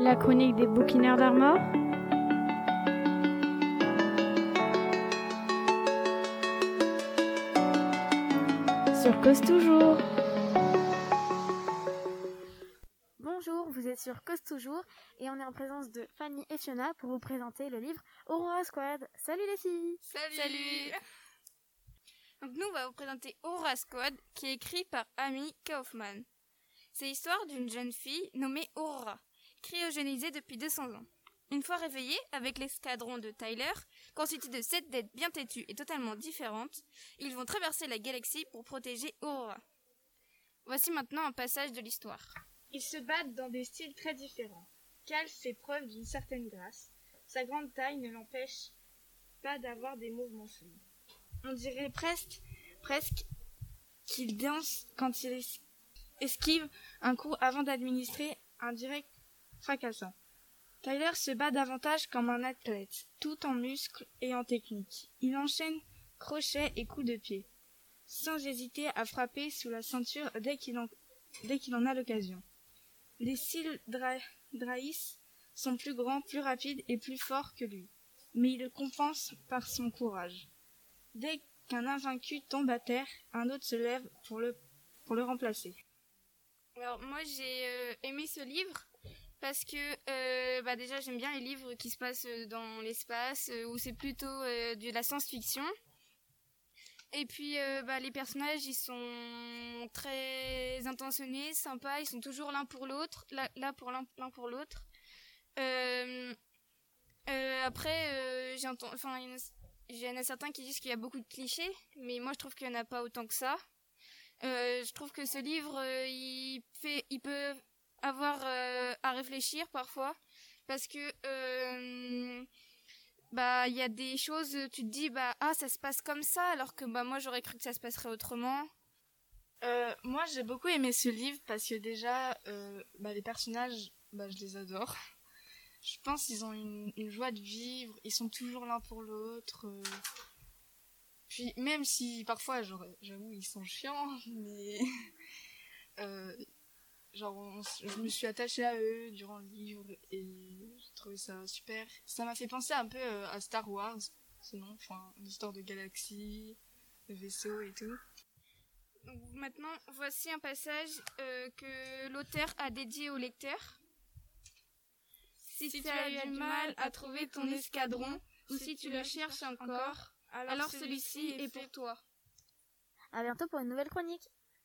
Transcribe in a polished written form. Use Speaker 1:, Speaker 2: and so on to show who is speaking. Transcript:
Speaker 1: La chronique des bouquinaires d'Armor. Sur Cause Toujours.
Speaker 2: Bonjour, vous êtes sur Cause Toujours et on est en présence de Fanny et Fiona pour vous présenter le livre Aurora Squad. Salut les filles!
Speaker 3: Salut. Donc nous, on va vous présenter Aurora Squad, qui est écrit par Amy Kaufman. C'est l'histoire d'une jeune fille nommée Aurora, cryogénisée depuis 200 ans. Une fois réveillée, avec l'escadron de Tyler, constitué de 7 têtes bien têtues et totalement différentes, ils vont traverser la galaxie pour protéger Aurora. Voici maintenant un passage de l'histoire.
Speaker 4: Ils se battent dans des styles très différents. Cal fait preuve d'une certaine grâce. Sa grande taille ne l'empêche pas d'avoir des mouvements fluides. On dirait presque qu'il danse quand il esquive un coup avant d'administrer un direct fracassant. Tyler se bat davantage comme un athlète, tout en muscles et en technique. Il enchaîne crochets et coups de pied, sans hésiter à frapper sous la ceinture dès qu'il en a l'occasion. Les styles Draïs sont plus grands, plus rapides et plus forts que lui, mais il le compense par son courage. Dès qu'un invaincu tombe à terre, un autre se lève pour le remplacer.
Speaker 3: Alors moi j'ai aimé ce livre parce que déjà j'aime bien les livres qui se passent dans l'espace où c'est plutôt de la science-fiction. Et puis les personnages ils sont très intentionnés, sympas, ils sont toujours l'un pour l'autre, là pour l'un pour l'autre. Après il y en a certains qui disent qu'il y a beaucoup de clichés, mais moi je trouve qu'il y en a pas autant que ça. Je trouve que ce livre il peut avoir à réfléchir parfois parce que il y a des choses tu te dis ça se passe comme ça alors que moi j'aurais cru que ça se passerait autrement.
Speaker 4: Moi j'ai beaucoup aimé ce livre parce que déjà les personnages je les adore. Je pense qu'ils ont une joie de vivre, ils sont toujours l'un pour l'autre. Puis même si parfois j'avoue ils sont chiants, mais je me suis attachée à eux durant le livre et j'ai trouvé ça super. Ça m'a fait penser un peu à Star Wars, sinon l'histoire de galaxies, de vaisseaux et tout.
Speaker 3: Donc, maintenant voici un passage que l'auteur a dédié au lecteur. Si tu as eu du mal à trouver ton escadron ou si tu le cherches encore, alors celui-ci est pour toi.
Speaker 2: À bientôt pour une nouvelle chronique.